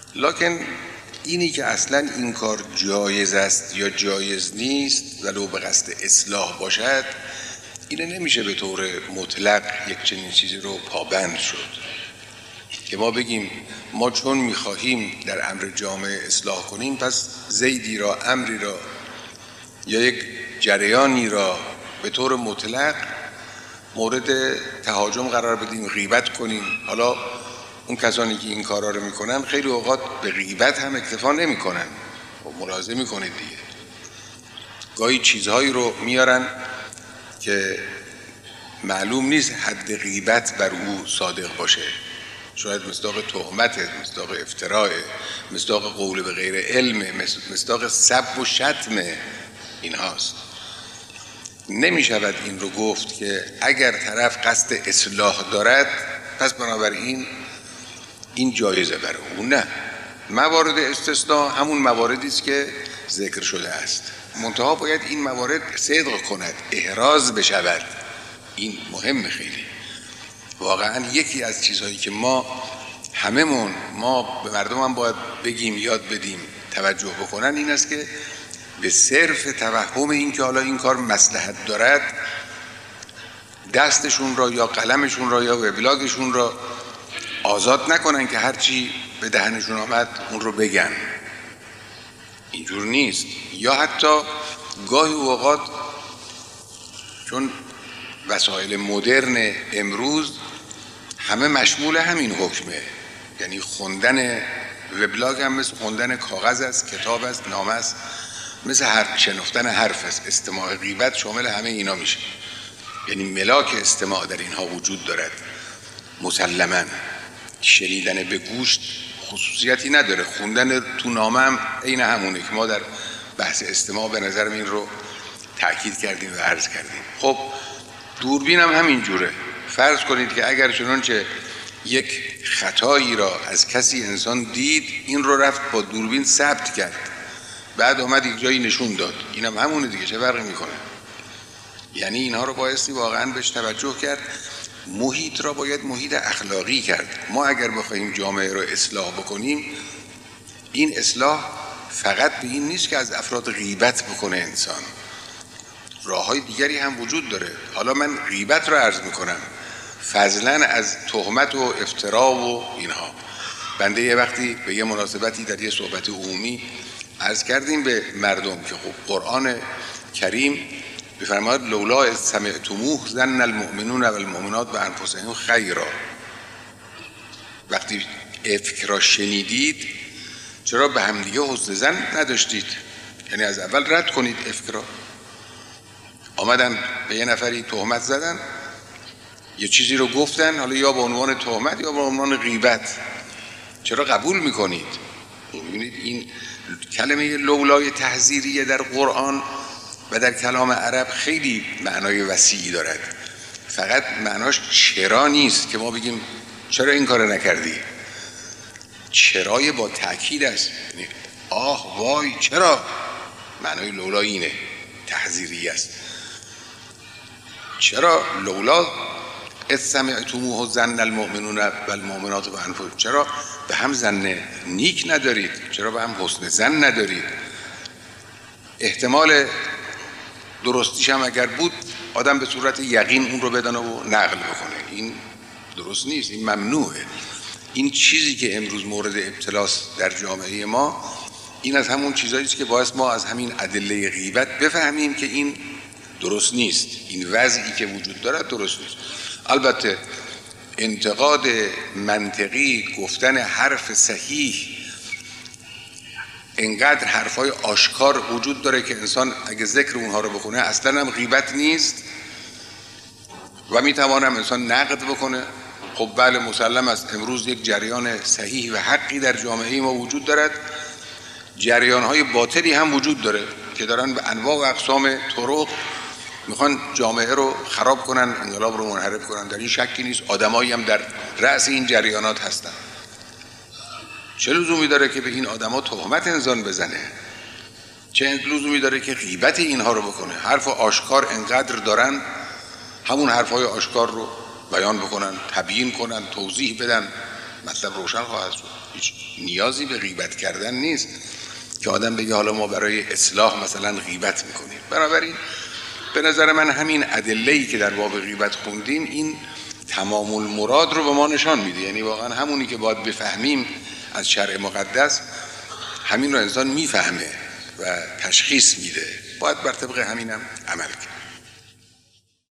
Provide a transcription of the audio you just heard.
لکن اینی که اصلا این کار جایز است یا جایز نیست ولو به قصد اصلاح باشد، اینه نمیشه به طور مطلق یک چنین چیزی رو پابند شد که ما بگیم ما چون میخواهیم در امر جامعه اصلاح کنیم پس زیدی را، امری را یا یک جریانی را به طور مطلق مورد تهاجم قرار بدیم، غیبت کنیم. حالا اون کسانی که این کارا رو میکنن خیلی اوقات به غیبت هم اکتفا نمیکنن. ملاحظه میکنید دیگه، گاهی چیزهایی رو میارن که معلوم نیست حد غیبت بر او صادق باشه، شاید مصداق تهمت، مصداق افتراء، مصداق قول به غیر علم، مصداق سب و شتم اینهاست. نمی شود این رو گفت که اگر طرف قصد اصلاح دارد پس بنابراین این جایزه برای اون. نه، موارد استثناء همون مواردی است که ذکر شده است، منتها باید این موارد صدق کند، احراز بشود. این مهم خیلی. واقعا یکی از چیزهایی که ما به مردم هم باید بگیم، یاد بدیم، توجه بکنن این است که به صرف توهم این که حالا این کار مصلحت دارد دستشون را یا قلمشون را یا وبلاگشون را آزاد نکنن که هرچی به دهنشون آمد اون رو بگن. اینجور نیست. یا حتی گاهی اوقات چون وسایل مدرن امروز همه مشمول همین حکمه، یعنی خوندن وبلاگ هم مثل خوندن کاغذ است، کتاب است، نامه است، مثل شنفتن حرف است. استماع غیبت شامل همه اینا میشه، یعنی ملاک استماع در اینها وجود دارد. مسلماً شنیدن به گوش خصوصیتی نداره، خوندن تو نامه هم عین همونه که ما در بحث استماع به نظرم این رو تأکید کردیم و عرض کردیم. خب دوربین هم همین جوره. فرض کنید که اگر چنانچه یک خطایی را از کسی انسان دید، این رو رفت با دوربین ثبت کرد، بعد اومد یک جایی نشون داد، اینم همونه دیگه، چه فرقی میکنه؟ یعنی اینها رو بایستی واقعا بهش توجه کرد. محیط را باید محیط اخلاقی کرد. ما اگر بخوایم جامعه را اصلاح بکنیم، این اصلاح فقط به این نیست که از افراد غیبت بکنه انسان، راه‌های دیگری هم وجود داره. حالا من غیبت را عرض میکنم، فضلاً از تهمت و افترا و اینها. بنده یه وقتی به یه مناسبتی در یه صحبت عمومی عرض کردیم به مردم که خب قرآن کریم بفرماید لولا اذ سمعتموه ظن المؤمنون والمؤمنات بانفسهم خیرا. وقتی افک را شنیدید چرا به همدیگه حسن ظن نداشتید؟ یعنی از اول رد کنید افک را. آمدن به یه نفری تهمت زدن، یه چیزی رو گفتن، حالا یا به عنوان تهمت یا به عنوان غیبت، چرا قبول میکنید؟ ببینید این کلمه لولای تحذیریه در قرآن و در کلام عرب خیلی معنای وسیعی دارد. فقط معناش چرا نیست که ما بگیم چرا این کار نکردی. چرای با تأکید است، یعنی آه وای چرا. معنای لولا اینه، تحذیری است. چرا لولا اذ سمعتموه ظن المؤمنون والمؤمنات بانفسهم، چرا به هم ظن نیک ندارید؟ چرا به هم حسن ظن ندارید؟ احتمال درستیش هم اگر بود آدم به صورت یقین اون رو بدانه و نقل بکنه. این درست نیست، این ممنوعه. این چیزی که امروز مورد ابتلاس در جامعه ما، این از همون چیزایی است که باعث ما از همین ادله غیبت بفهمیم که این درست نیست، این وضعی که وجود دارد درست نیست. البته انتقاد منطقی، گفتن حرف صحیح، اینقدر حرفای آشکار وجود داره که انسان اگه ذکر اونها رو بکنه اصلا هم غیبت نیست و میتوانم انسان نقد بکنه. خب بله مسلم است امروز یک جریان صحیح و حقی در جامعه ما وجود دارد، جریان‌های باطلی هم وجود داره که دارن به انواع و اقسام طرق میخوان جامعه رو خراب کنن، انقلاب رو منحرف کنن. در این شکی نیست، آدمایی هم در رأس این جریانات هستن. چه لزومی داره که به این آدما تهمت انسان بزنه؟ چه لزومی داره که غیبت اینها رو بکنه؟ حرف آشکار انقدر دارن، همون حرفای آشکار رو بیان بکنن، تبیین کنن، توضیح بدن. مطلب روشن خواهد شد. هیچ نیازی به غیبت کردن نیست که آدم بگه حالا ما برای اصلاح مثلا غیبت میکنیم. بنابراین به نظر من همین ادله‌ای که در باب غیبت خوندیم این تمام المراد رو به ما نشان میده. یعنی واقعا همونی که باید بفهمیم از شرع مقدس، همین رو انسان میفهمه و تشخیص میده، باید بر طبق همینم عمل کرد.